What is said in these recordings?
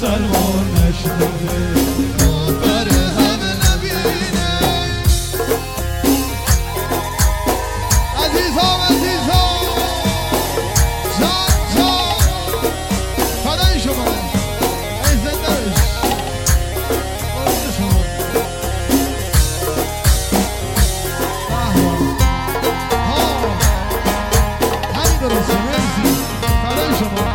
مسلمان نشنوه کافر همه نبینه عزیزان جان فدای شما ای زنده بش قربون شما همین درسته مرسی فدای شما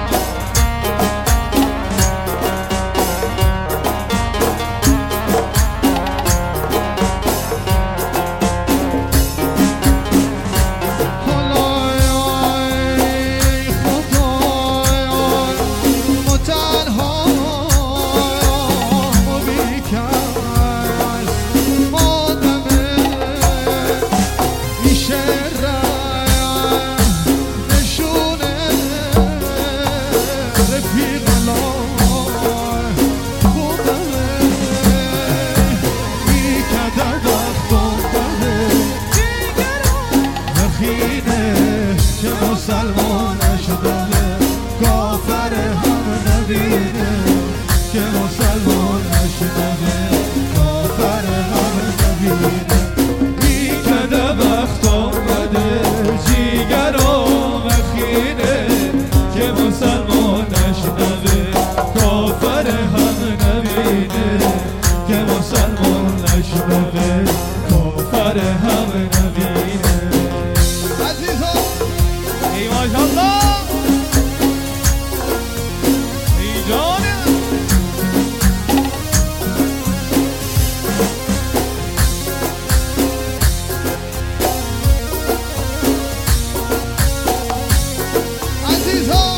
مسلمان نشده کافر هم نبینه که مسلمان نشده کافر هم نبینه بی کده وقت آمده جیگرام خینه که مسلمان نشده کافر هم نبینه که مسلمان نشده کافر هم نبینه ای ماشاءالله ای جانم عزیزان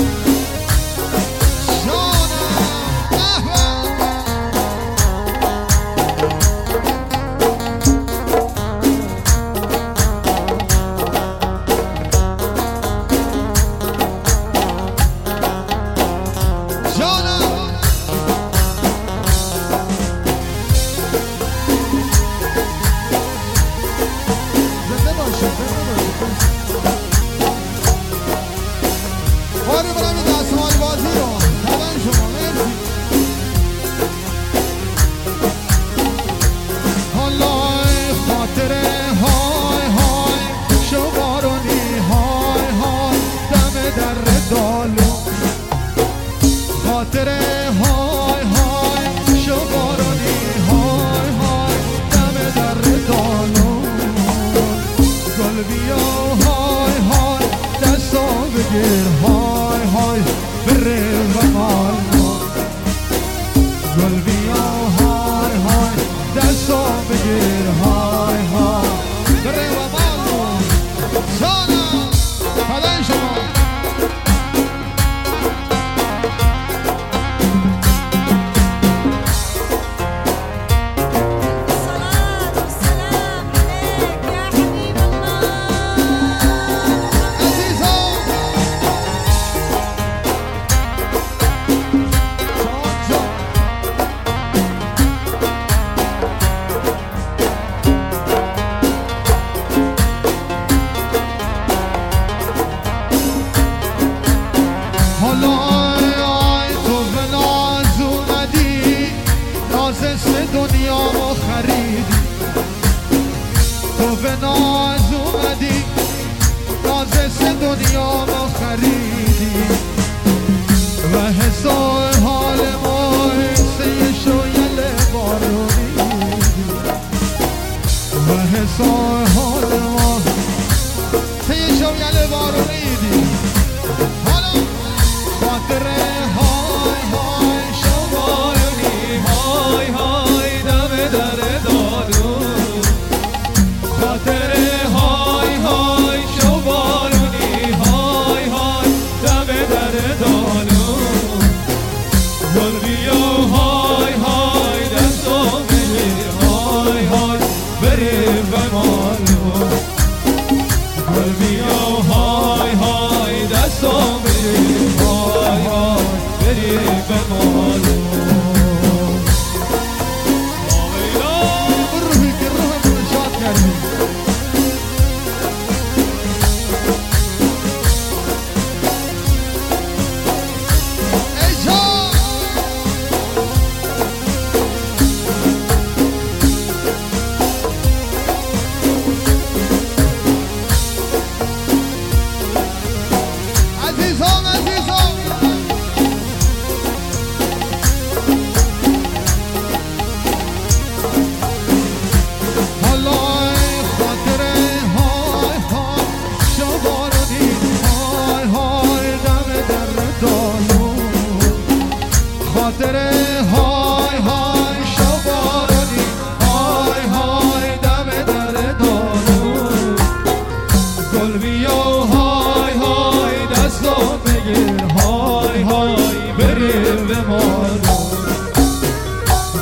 خاطره های های شبارانی های های دم در دالون گل بیا های های دستا بگیر های های بره و مال گل بیا های های دستا بگیر های های بره و مال سانا فدای شما دنیا ما خریدی تو به ناز اومدی نازست دنیا ما خریدی و حساب حال ما حسه شویل بارونی و حساب حال ما حسه شویل بارونی حالا خاطره های های شوارونی های های دم در دادو خاطره های های شوارونی های های دم در دادو گل بیا های های دستو بگیر های های بری و مالو گل بیا های های دستو بگیر های های بری و مالو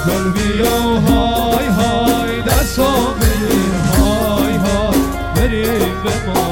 گل بیا های های دستو بگیر های های بریم به ما